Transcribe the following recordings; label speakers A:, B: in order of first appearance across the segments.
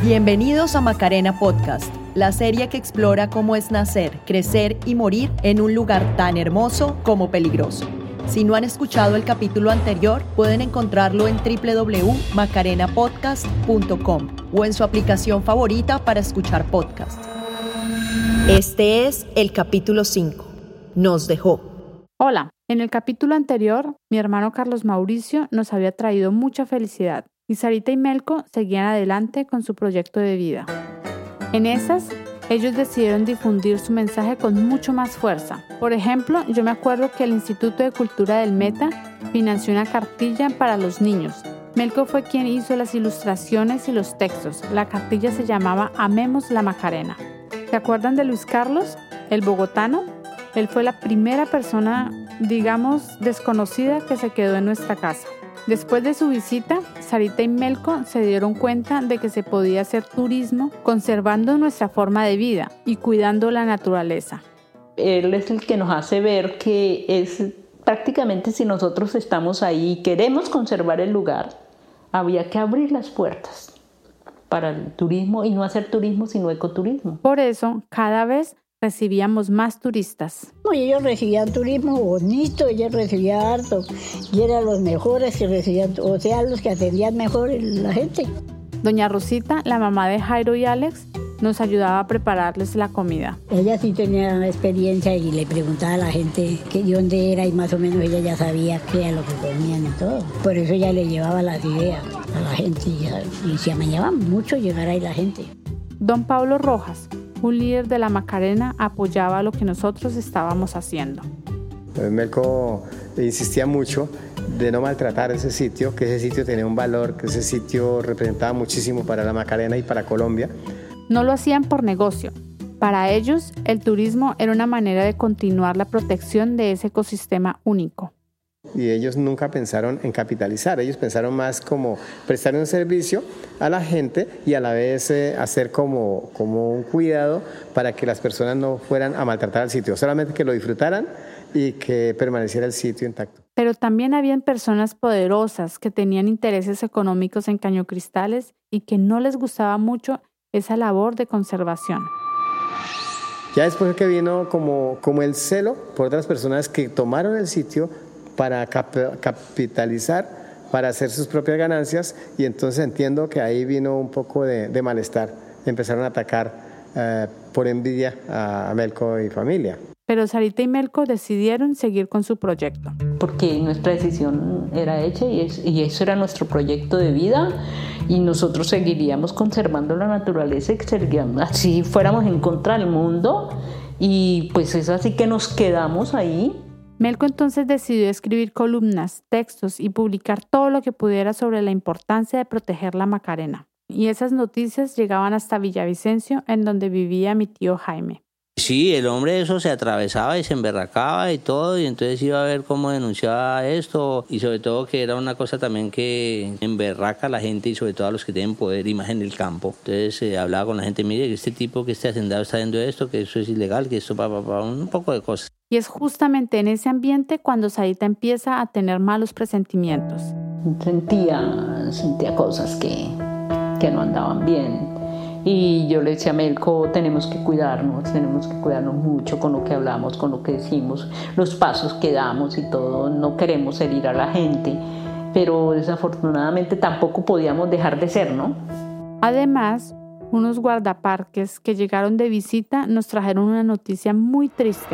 A: Bienvenidos a Macarena Podcast, la serie que explora cómo es nacer, crecer y morir en un lugar tan hermoso como peligroso. Si no han escuchado el capítulo anterior, pueden encontrarlo en www.macarenapodcast.com o en su aplicación favorita para escuchar podcasts. Este es el capítulo 5. Nos dejó.
B: Hola, en el capítulo anterior, mi hermano Carlos Mauricio nos había traído mucha felicidad y Sarita y Melco seguían adelante con su proyecto de vida. En esas, ellos decidieron difundir su mensaje con mucho más fuerza. Por ejemplo, yo me acuerdo que el Instituto de Cultura del Meta financió una cartilla para los niños. Melco fue quien hizo las ilustraciones y los textos. La cartilla se llamaba Amemos la Macarena. ¿Se acuerdan de Luis Carlos, el bogotano? Él fue la primera persona, digamos, desconocida que se quedó en nuestra casa. Después de su visita, Sarita y Melco se dieron cuenta de que se podía hacer turismo conservando nuestra forma de vida y cuidando la naturaleza.
C: Él es el que nos hace ver que es prácticamente si nosotros estamos ahí y queremos conservar el lugar, había que abrir las puertas para el turismo y no hacer turismo sino ecoturismo.
B: Por eso, cada vez recibíamos más turistas.
D: Y ellos recibían turismo bonito, ellos recibían harto, y eran los mejores que recibían, o sea, los que atendían mejor la gente.
B: Doña Rosita, la mamá de Jairo y Alex, nos ayudaba a prepararles la comida.
D: Ella sí tenía experiencia y le preguntaba a la gente que dónde era y más o menos ella ya sabía qué era lo que comían y todo. Por eso ella le llevaba las ideas a la gente y se amañaba mucho llegar ahí la gente.
B: Don Pablo Rojas, un líder de la Macarena, apoyaba lo que nosotros estábamos haciendo.
E: Melco insistía mucho de no maltratar ese sitio, que ese sitio tenía un valor, que ese sitio representaba muchísimo para la Macarena y para Colombia.
B: No lo hacían por negocio. Para ellos, el turismo era una manera de continuar la protección de ese ecosistema único.
E: Y ellos nunca pensaron en capitalizar, ellos pensaron más como prestar un servicio a la gente y a la vez hacer como un cuidado para que las personas no fueran a maltratar al sitio, solamente que lo disfrutaran y que permaneciera el sitio intacto.
B: Pero también habían personas poderosas que tenían intereses económicos en Cañocristales y que no les gustaba mucho esa labor de conservación.
E: Ya después que vino como el celo por otras personas que tomaron el sitio para capitalizar, para hacer sus propias ganancias, y entonces entiendo que ahí vino un poco de malestar. Empezaron a atacar por envidia a Melco y familia.
B: Pero Sarita y Melco decidieron seguir con su proyecto.
C: Porque nuestra decisión era hecha y eso era nuestro proyecto de vida y nosotros seguiríamos conservando la naturaleza y seguiríamos, así fuéramos en contra del mundo y pues es así que nos quedamos ahí.
B: Melco entonces decidió escribir columnas, textos y publicar todo lo que pudiera sobre la importancia de proteger la Macarena. Y esas noticias llegaban hasta Villavicencio, en donde vivía mi tío Jaime.
F: Sí, el hombre eso se atravesaba y se emberracaba y todo, y entonces iba a ver cómo denunciaba esto, y sobre todo que era una cosa también que emberraca a la gente y sobre todo a los que tienen poder y más en el campo. Entonces hablaba con la gente, mire, que este tipo, que este hacendado está haciendo esto, que eso es ilegal, que esto un poco de cosas.
B: Y es justamente en ese ambiente cuando Sarita empieza a tener malos presentimientos.
C: Sentía cosas que no andaban bien. Y yo le decía a Melco, tenemos que cuidarnos mucho con lo que hablamos, con lo que decimos, los pasos que damos y todo, no queremos herir a la gente, pero desafortunadamente tampoco podíamos dejar de ser, ¿no?
B: Además, unos guardaparques que llegaron de visita nos trajeron una noticia muy triste.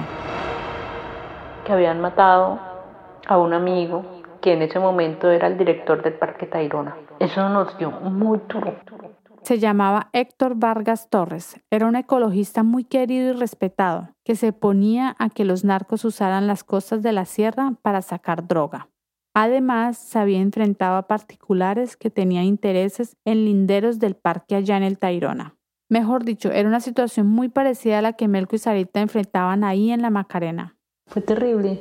C: Que habían matado a un amigo que en ese momento era el director del Parque Tayrona. Eso nos dio muy duro.
B: Se llamaba Héctor Vargas Torres. Era un ecologista muy querido y respetado, que se oponía a que los narcos usaran las costas de la sierra para sacar droga. Además, se había enfrentado a particulares que tenían intereses en linderos del parque allá en el Tayrona. Mejor dicho, era una situación muy parecida a la que Melco y Sarita enfrentaban ahí en la Macarena.
C: Fue terrible.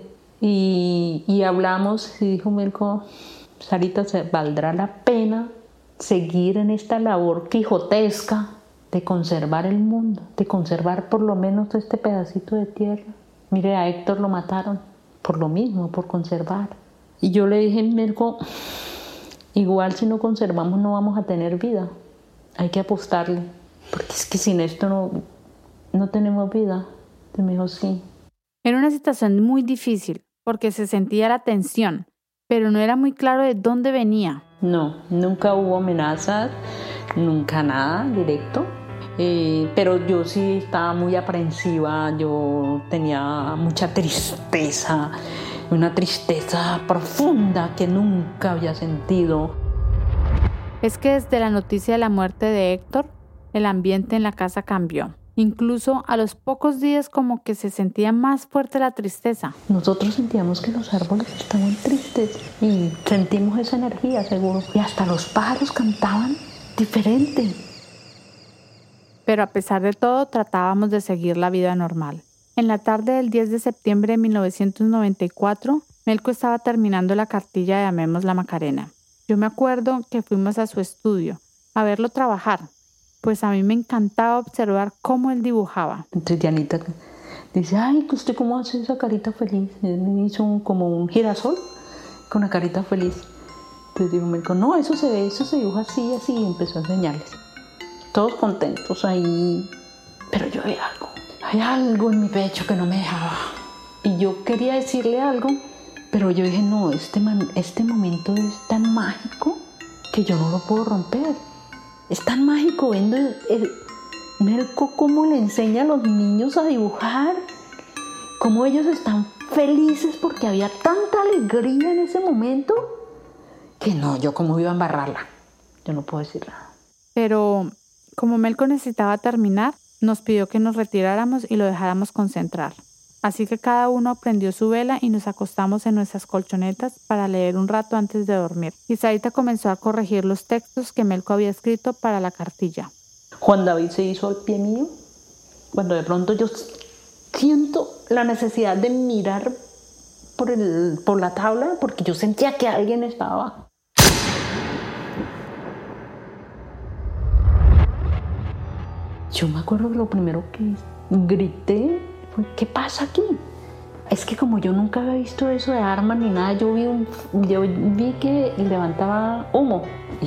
C: Y hablamos y dijo Melco, Sarita, ¿valdrá la pena seguir en esta labor quijotesca de conservar el mundo, de conservar por lo menos este pedacito de tierra? Mire, a Héctor lo mataron por lo mismo, por conservar. Y yo le dije, Melco, igual si no conservamos no vamos a tener vida. hay que apostarle, porque es que sin esto no tenemos vida. Y me dijo, sí.
B: Era una situación muy difícil, porque se sentía la tensión, pero no era muy claro de dónde venía.
C: No, nunca hubo amenazas, nunca nada directo. Pero yo sí estaba muy aprensiva, yo tenía mucha tristeza, una tristeza profunda que nunca había sentido.
B: Es que desde la noticia de la muerte de Héctor, el ambiente en la casa cambió. Incluso a los pocos días como que se sentía más fuerte la tristeza.
C: Nosotros sentíamos que los árboles estaban tristes y sentimos esa energía, seguro. Y hasta los pájaros cantaban diferente.
B: Pero a pesar de todo, tratábamos de seguir la vida normal. En la tarde del 10 de septiembre de 1994, Melco estaba terminando la cartilla de Amemos la Macarena. Yo me acuerdo que fuimos a su estudio a verlo trabajar, pues a mí me encantaba observar cómo él dibujaba.
C: Entonces Dianita dice, ay, ¿usted cómo hace esa carita feliz? Él me hizo como un girasol con una carita feliz. Entonces digo, Melco, no, eso se dibuja así, así, y empezó a enseñarles. Todos contentos ahí, pero yo hay algo en mi pecho que no me dejaba. Y yo quería decirle algo, pero yo dije, no, este momento es tan mágico que yo no lo puedo romper. Es tan mágico viendo Melco cómo le enseña a los niños a dibujar, cómo ellos están felices porque había tanta alegría en ese momento, que no, yo cómo iba a embarrarla. Yo no puedo decir nada.
B: Pero como Melco necesitaba terminar, nos pidió que nos retiráramos y lo dejáramos concentrar. Así que cada uno prendió su vela y nos acostamos en nuestras colchonetas para leer un rato antes de dormir. Y Sarita comenzó a corregir los textos que Melco había escrito para la cartilla.
C: Juan David se hizo al pie mío, cuando de pronto yo siento la necesidad de mirar por la tabla, porque yo sentía que alguien estaba abajo. Yo me acuerdo que lo primero que grité fue, ¿qué pasa aquí? Es que como yo nunca había visto eso de armas ni nada, yo vi que levantaba humo.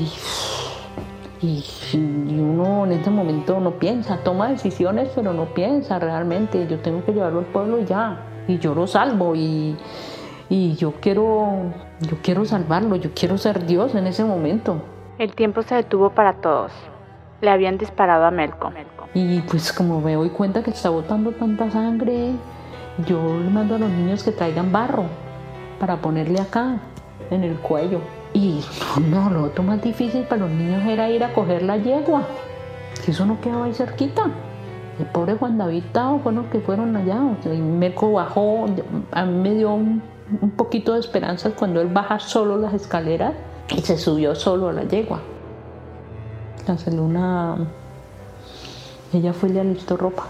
C: Y uno en ese momento no piensa, toma decisiones, pero no piensa realmente. Yo tengo que llevarlo al pueblo ya. Y yo lo salvo y yo quiero salvarlo, yo quiero ser Dios en ese momento.
B: El tiempo se detuvo para todos. Le habían disparado a Melco.
C: Y pues como me doy cuenta que está botando tanta sangre, yo le mando a los niños que traigan barro para ponerle acá, en el cuello. Y no, lo otro más difícil para los niños era ir a coger la yegua, que eso no quedaba ahí cerquita. El pobre Juan David Tao fue los que fueron allá. O sea, y Melco bajó, a mí me dio un poquito de esperanza cuando él baja solo las escaleras y se subió solo a la yegua. La Celuna, ella fue y le alistó ropa.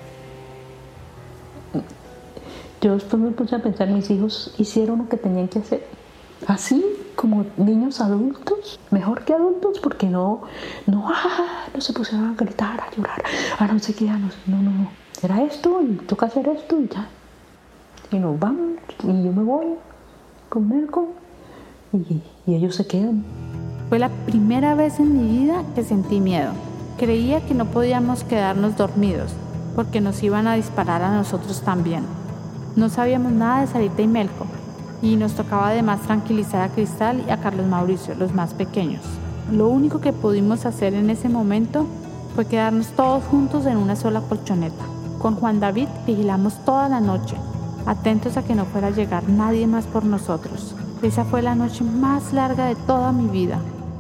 C: Yo después me puse a pensar, mis hijos hicieron lo que tenían que hacer. Así como niños adultos, mejor que adultos, porque no se pusieron a gritar, a llorar, a no sé qué, no. Era esto y toca hacer esto y ya. Y nos vamos y yo me voy con Melco y ellos se quedan.
B: Fue la primera vez en mi vida que sentí miedo. Creía que no podíamos quedarnos dormidos porque nos iban a disparar a nosotros también. No sabíamos nada de Sarita y Melco y nos tocaba además tranquilizar a Cristal y a Carlos Mauricio, los más pequeños. Lo único que pudimos hacer en ese momento fue quedarnos todos juntos en una sola colchoneta. Con Juan David vigilamos toda la noche, atentos a que no fuera a llegar nadie más por nosotros. Esa fue la noche más larga de toda mi vida.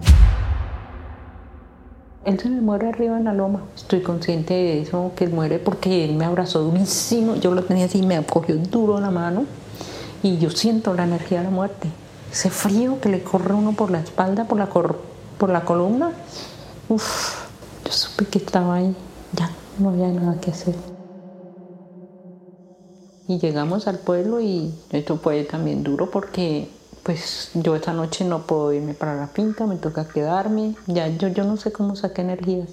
C: Él se me muere arriba en la loma. Estoy consciente de eso, que él muere porque él me abrazó durísimo. Yo lo tenía así, me cogió duro la mano y yo siento la energía de la muerte. Ese frío que le corre a uno por la espalda, por la columna. Uf, yo supe que estaba ahí. Ya, no había nada que hacer. Y llegamos al pueblo y esto fue también duro porque pues yo esta noche no puedo irme para la finca, me toca quedarme. Ya yo no sé cómo saqué energías.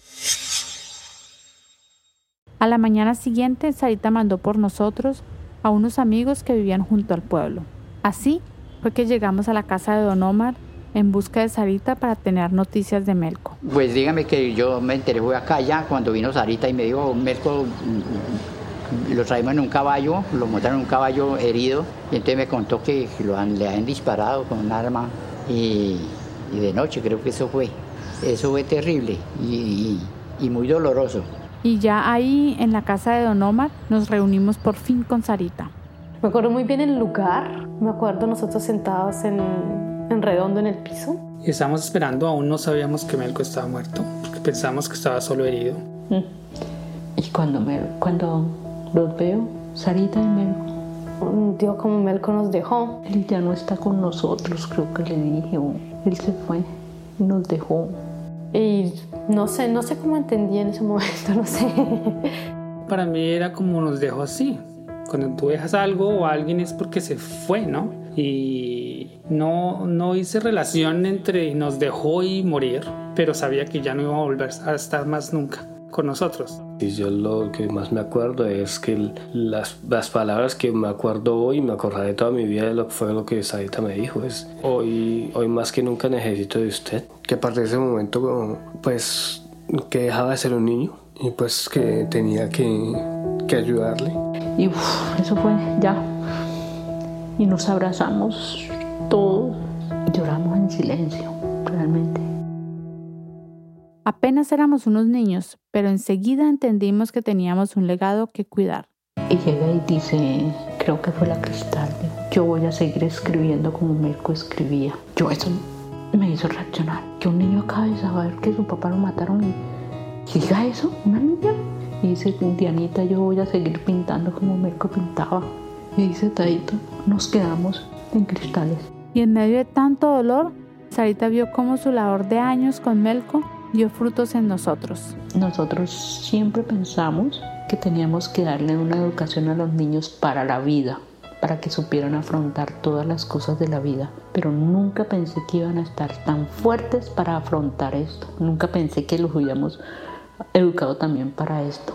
B: A la mañana siguiente, Sarita mandó por nosotros a unos amigos que vivían junto al pueblo. Así fue que llegamos a la casa de Don Omar en busca de Sarita para tener noticias de Melco.
G: Pues dígame que yo me enteré, fue acá ya, cuando vino Sarita y me dijo, Melco, lo traemos en un caballo, lo montaron en un caballo herido, y entonces me contó que le habían disparado con un arma, y de noche creo que eso fue terrible y muy doloroso.
B: Y ya ahí, en la casa de Don Omar, nos reunimos por fin con Sarita.
H: Me acuerdo muy bien el lugar, me acuerdo nosotros sentados en redondo en el piso.
I: Y estábamos esperando, aún no sabíamos que Melco estaba muerto, porque pensábamos que estaba solo herido.
C: Y cuando los veo, Sarita y Melco.
H: Un tío como Melco nos dejó.
C: Él ya no está con nosotros, creo que le dije, él se fue y nos dejó.
H: Y no sé cómo entendí en ese momento, no sé.
I: Para mí era como nos dejó así. Cuando tú dejas algo o a alguien es porque se fue, ¿no? Y no hice relación entre nos dejó y morir, pero sabía que ya no iba a volver a estar más nunca con nosotros.
J: Y yo lo que más me acuerdo es que las palabras que me acuerdo hoy, me acordaré toda mi vida fue lo que Sarita me dijo, es hoy más que nunca necesito de usted. Que a partir de ese momento, pues, que dejaba de ser un niño y pues que tenía que ayudarle.
C: Y eso fue ya. Y nos abrazamos todos, lloramos en silencio, realmente.
B: Apenas éramos unos niños, pero enseguida entendimos que teníamos un legado que cuidar.
C: Y llega y dice, creo que fue la Cristal, yo voy a seguir escribiendo como Melco escribía. Eso me hizo reaccionar, que un niño acaba de saber que su papá lo mataron y diga eso, una niña. Y dice, Dianita, yo voy a seguir pintando como Melco pintaba. Y dice Taito, nos quedamos en Cristales.
B: Y en medio de tanto dolor, Sarita vio cómo su labor de años con Melco dio frutos en nosotros.
C: Nosotros siempre pensamos que teníamos que darle una educación a los niños para la vida, para que supieran afrontar todas las cosas de la vida. Pero nunca pensé que iban a estar tan fuertes para afrontar esto. Nunca pensé que los hubiéramos educado también para esto.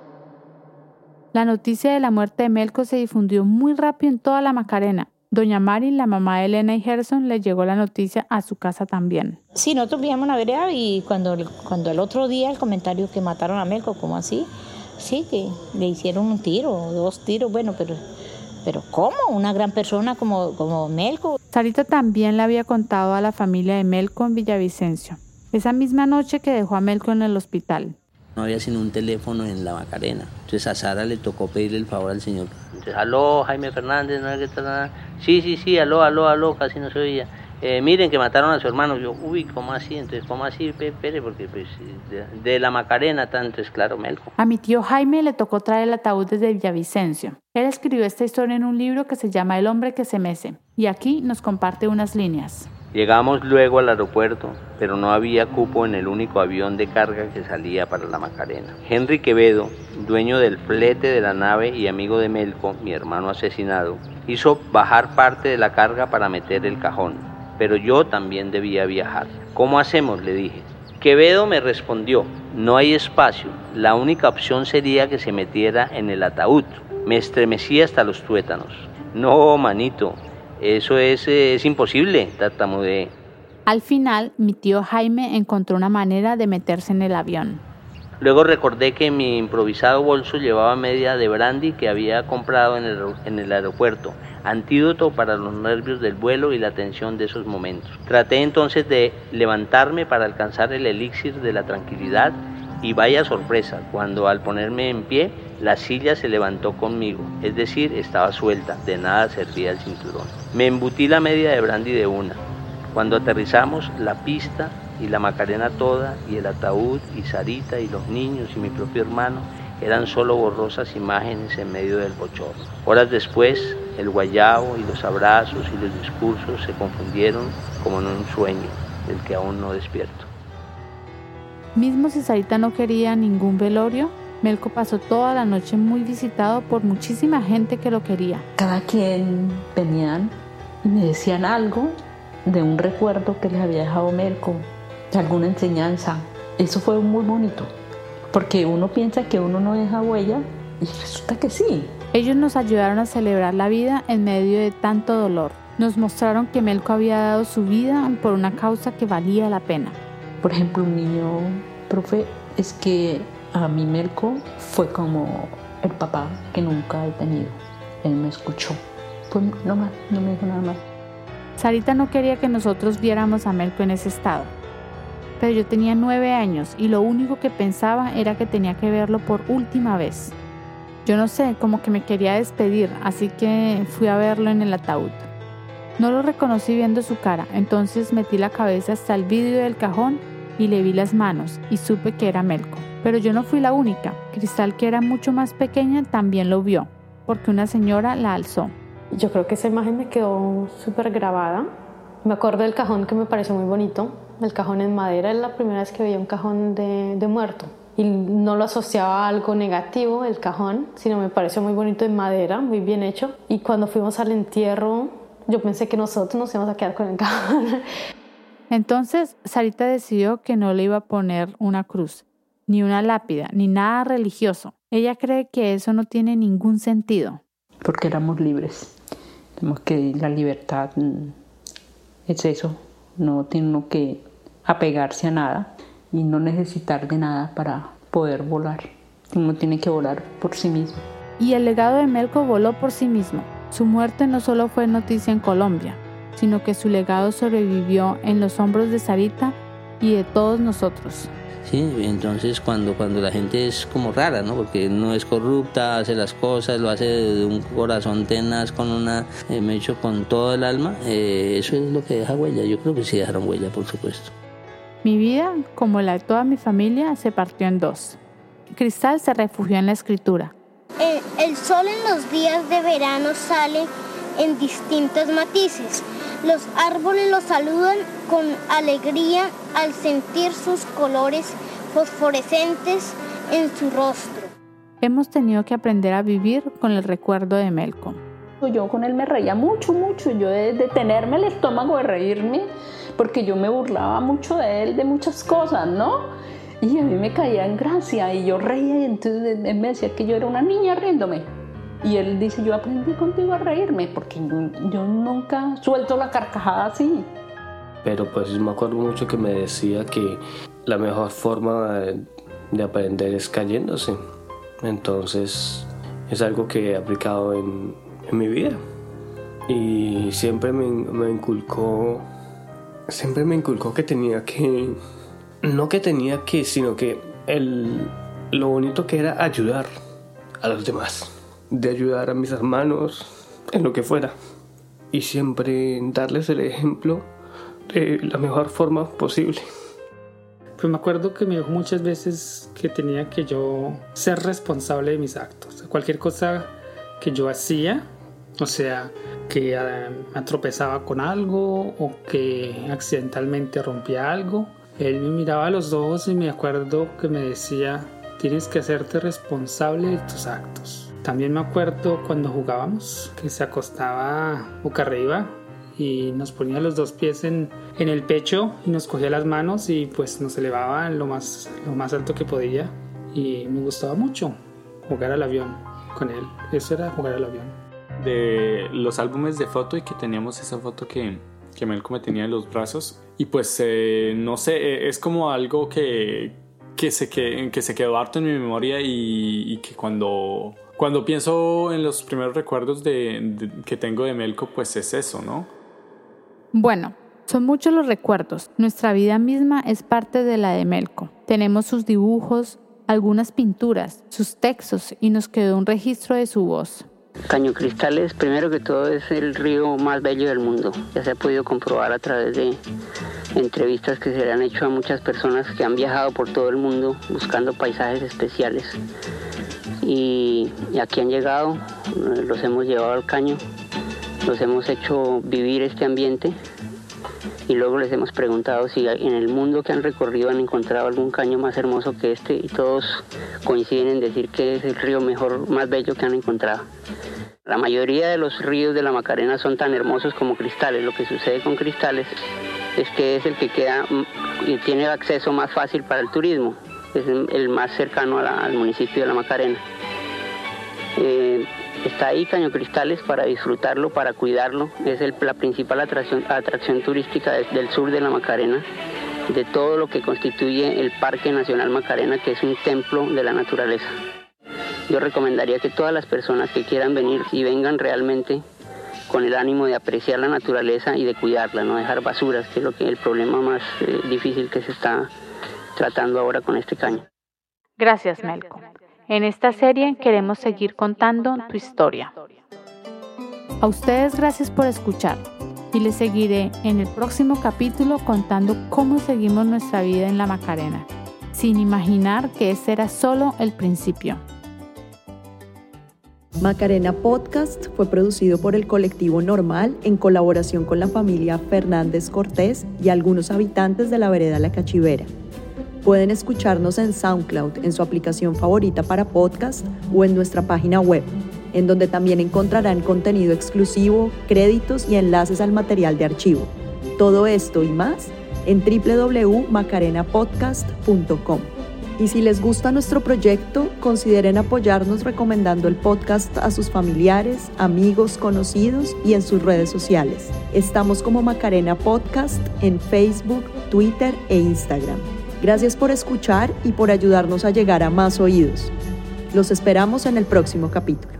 B: La noticia de la muerte de Melco se difundió muy rápido en toda la Macarena. Doña Mari, la mamá de Elena y Gerson, le llegó la noticia a su casa también.
K: Sí, nosotros vivíamos en la vereda y cuando el otro día el comentario que mataron a Melco, ¿cómo así? Sí, que le hicieron un tiro, 2 tiros, bueno, pero ¿cómo? Una gran persona como Melco.
B: Sarita también le había contado a la familia de Melco en Villavicencio, esa misma noche que dejó a Melco en el hospital.
F: No había sino un teléfono en la Macarena. Entonces a Sara le tocó pedirle el favor al señor. Entonces, aló, Jaime Fernández, ¿no es que está nada? Sí, aló, casi no se oía. Miren que mataron a su hermano. Yo, ¿cómo así? Entonces, ¿cómo así? Espere, porque pues de la Macarena, tanto es claro, Melco.
B: A mi tío Jaime le tocó traer el ataúd desde Villavicencio. Él escribió esta historia en un libro que se llama El hombre que se mece. Y aquí nos comparte unas líneas.
F: Llegamos luego al aeropuerto, pero no había cupo en el único avión de carga que salía para la Macarena. Henry Quevedo, dueño del flete de la nave y amigo de Melco, mi hermano asesinado, hizo bajar parte de la carga para meter el cajón, pero yo también debía viajar. ¿Cómo hacemos?, le dije. Quevedo me respondió, no hay espacio, la única opción sería que se metiera en el ataúd. Me estremecí hasta los tuétanos. No, manito, eso es imposible, tartamudeé.
B: Al final, mi tío Jaime encontró una manera de meterse en el avión.
F: Luego recordé que mi improvisado bolso llevaba media de brandy que había comprado en el aeropuerto, antídoto para los nervios del vuelo y la tensión de esos momentos. Traté entonces de levantarme para alcanzar el elixir de la tranquilidad y vaya sorpresa, cuando al ponerme en pie, la silla se levantó conmigo, es decir, estaba suelta, de nada servía el cinturón. Me embutí la media de brandy de una. Cuando aterrizamos, la pista y la Macarena toda, y el ataúd, y Sarita, y los niños, y mi propio hermano, eran solo borrosas imágenes en medio del bochorno. Horas después, el guayabo y los abrazos y los discursos se confundieron como en un sueño del que aún no despierto.
B: Mismo si Sarita no quería ningún velorio, Melco pasó toda la noche muy visitado por muchísima gente que lo quería.
C: Cada quien venían y me decían algo de un recuerdo que les había dejado Melco, de alguna enseñanza. Eso fue muy bonito, porque uno piensa que uno no deja huella y resulta que sí.
B: Ellos nos ayudaron a celebrar la vida en medio de tanto dolor. Nos mostraron que Melco había dado su vida por una causa que valía la pena.
C: Por ejemplo, un niño, profe, es que a mí Melco fue como el papá que nunca he tenido. Él me escuchó. Pues no más, no me dijo nada más.
B: Sarita no quería que nosotros viéramos a Melco en ese estado. Pero yo tenía 9 años y lo único que pensaba era que tenía que verlo por última vez. Yo no sé, como que me quería despedir, así que fui a verlo en el ataúd. No lo reconocí viendo su cara, entonces metí la cabeza hasta el vidrio del cajón y le vi las manos y supe que era Melco. Pero yo no fui la única. Cristal, que era mucho más pequeña, también lo vio, porque una señora la alzó.
H: Yo creo que esa imagen me quedó súper grabada. Me acuerdo del cajón, que me pareció muy bonito. El cajón en madera, es la primera vez que veía un cajón de muerto. Y no lo asociaba a algo negativo, el cajón, sino me pareció muy bonito en madera, muy bien hecho. Y cuando fuimos al entierro, yo pensé que nosotros nos íbamos a quedar con el cajón.
B: Entonces, Sarita decidió que no le iba a poner una cruz, ni una lápida, ni nada religioso. Ella cree que eso no tiene ningún sentido.
C: Porque éramos libres. Tenemos que la libertad es eso. No tiene uno que apegarse a nada y no necesitar de nada para poder volar. Uno tiene que volar por sí mismo.
B: Y el legado de Melco voló por sí mismo. Su muerte no solo fue noticia en Colombia, sino que su legado sobrevivió en los hombros de Sarita y de todos nosotros.
F: Sí, entonces cuando la gente es como rara, ¿no? Porque no es corrupta, hace las cosas, lo hace de un corazón tenaz, me hecho con todo el alma, eso es lo que deja huella. Yo creo que sí dejaron huella, por supuesto.
B: Mi vida, como la de toda mi familia, se partió en dos. Cristal se refugió en la escritura.
L: El sol en los días de verano sale en distintos matices. Los árboles lo saludan con alegría al sentir sus colores fosforescentes en su rostro.
B: Hemos tenido que aprender a vivir con el recuerdo de Melco.
C: Yo con él me reía mucho. Yo de tenerme el estómago de reírme, porque yo me burlaba mucho de él, de muchas cosas, ¿no? Y a mí me caía en gracia y yo reía y entonces él me decía que yo era una niña riéndome. Y él dice, yo aprendí contigo a reírme porque yo nunca suelto la carcajada así.
J: Pero pues me acuerdo mucho que me decía que la mejor forma de aprender es cayéndose. Entonces es algo que he aplicado en mi vida. Y siempre me inculcó que tenía que, no que tenía que, sino que lo bonito que era ayudar a los demás. De ayudar a mis hermanos en lo que fuera y siempre darles el ejemplo de la mejor forma posible.
I: Pues me acuerdo que me dijo muchas veces que tenía que yo ser responsable de mis actos. Cualquier cosa que yo hacía, o sea, que me tropezaba con algo o que accidentalmente rompía algo, él me miraba a los ojos y me acuerdo que me decía, tienes que hacerte responsable de tus actos. También me acuerdo cuando jugábamos que se acostaba boca arriba y nos ponía los 2 pies en el pecho y nos cogía las manos y pues nos elevaba lo más alto que podía, y me gustaba mucho jugar al avión con él. Eso era jugar al avión.
M: De los álbumes de foto, y que teníamos esa foto que Melco me tenía en los brazos, y pues no sé, es como algo que se quedó harto en mi memoria y que cuando pienso en los primeros recuerdos que tengo de Melco, pues es eso, ¿no?
B: Bueno, son muchos los recuerdos. Nuestra vida misma es parte de la de Melco. Tenemos sus dibujos, algunas pinturas, sus textos, y nos quedó un registro de su voz.
N: Caño Cristales, primero que todo, es el río más bello del mundo. Ya se ha podido comprobar a través de entrevistas que se le han hecho a muchas personas que han viajado por todo el mundo buscando paisajes especiales. Y aquí han llegado, los hemos llevado al caño, los hemos hecho vivir este ambiente y luego les hemos preguntado si en el mundo que han recorrido han encontrado algún caño más hermoso que este, y todos coinciden en decir que es el río más bello que han encontrado. La mayoría de los ríos de la Macarena son tan hermosos como Cristales. Lo que sucede con Cristales es que es el que queda y tiene acceso más fácil para el turismo. Es el más cercano al municipio de la Macarena. Está ahí Caño Cristales para disfrutarlo, para cuidarlo. Es la principal atracción turística del sur de la Macarena, de todo lo que constituye el Parque Nacional Macarena, que es un templo de la naturaleza. Yo recomendaría que todas las personas que quieran venir y vengan realmente con el ánimo de apreciar la naturaleza y de cuidarla, no dejar basuras, que es el problema más difícil que se está tratando ahora con este caño.
B: Gracias, Melco. En esta serie queremos seguir contando tu historia. A ustedes gracias por escuchar y les seguiré en el próximo capítulo contando cómo seguimos nuestra vida en la Macarena, sin imaginar que ese era solo el principio.
A: Macarena Podcast fue producido por el colectivo Normal en colaboración con la familia Fernández Cortés y algunos habitantes de la vereda La Cachivera. Pueden escucharnos en SoundCloud, en su aplicación favorita para podcast o en nuestra página web, en donde también encontrarán contenido exclusivo, créditos y enlaces al material de archivo. Todo esto y más en www.macarenapodcast.com. Y si les gusta nuestro proyecto, consideren apoyarnos recomendando el podcast a sus familiares, amigos, conocidos y en sus redes sociales. Estamos como Macarena Podcast en Facebook, Twitter e Instagram. Gracias por escuchar y por ayudarnos a llegar a más oídos. Los esperamos en el próximo capítulo.